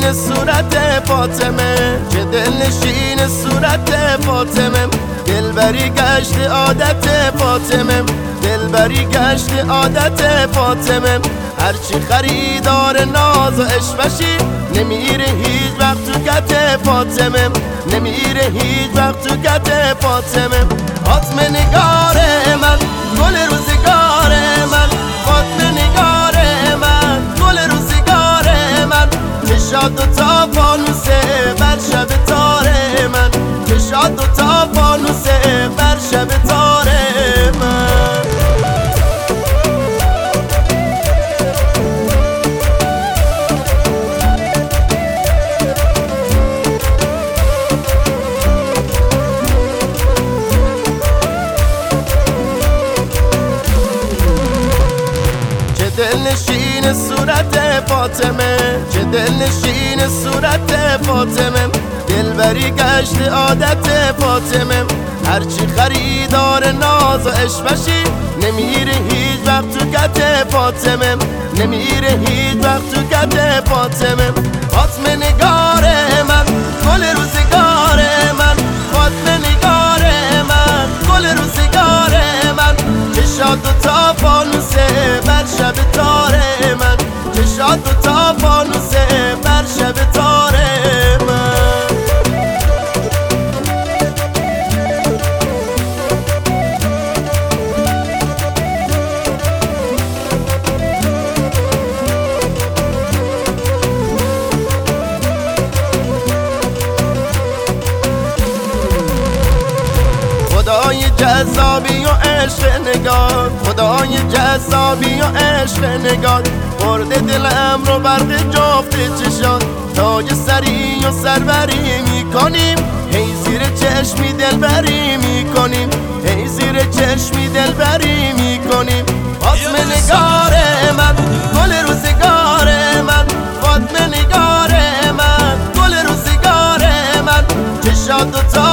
صورت فاطمه، چه دلنشین صورت فاطمه. دلبری گشت عادت فاطمه، دلبری گشت عادت فاطمه. هرچی خریدار ناز و عشقشی، نمیره هیچ وقت تو کت فاطمه، نمیره هیچ وقت تو کت فاطمه. فاطمه نگار من، گل روزگار من، فاطمه نگار من، گل روزگار من. چشات دوتا فانوسه بر شب تاره من، چشات دوتا فانوسه بر شب تاره من. دلنشین صورت فاطمه، چه دلنشین صورت فاطمه. دلبری گشت عادت فاطمه، هرچی خریدار ناز و عشقشی، نمیره هیچ وقت تو کت فاطمه، نمیره هیچ وقت تو کت فاطمه. فاطمه نگار من، گل روزگار من، فاطمه نگار من، گل روزگار من. چشات دوتا فانوسه بر شب تاره من، چشات دوتا فانوسه بر شب تاره من. خدای جذابی و عشق نگار، خدای جذابی و عشق نگار. برده دلم رو برق جفت چشات، تاج سری و سروری میکنیم، هی زیر چشمی دلبری میکنیم، هی زیر چشمی دلبری میکنیم. فاطمه نگار من، گل روزگار من، فاطمه نگار من، گل روزگار من. چشات دوتا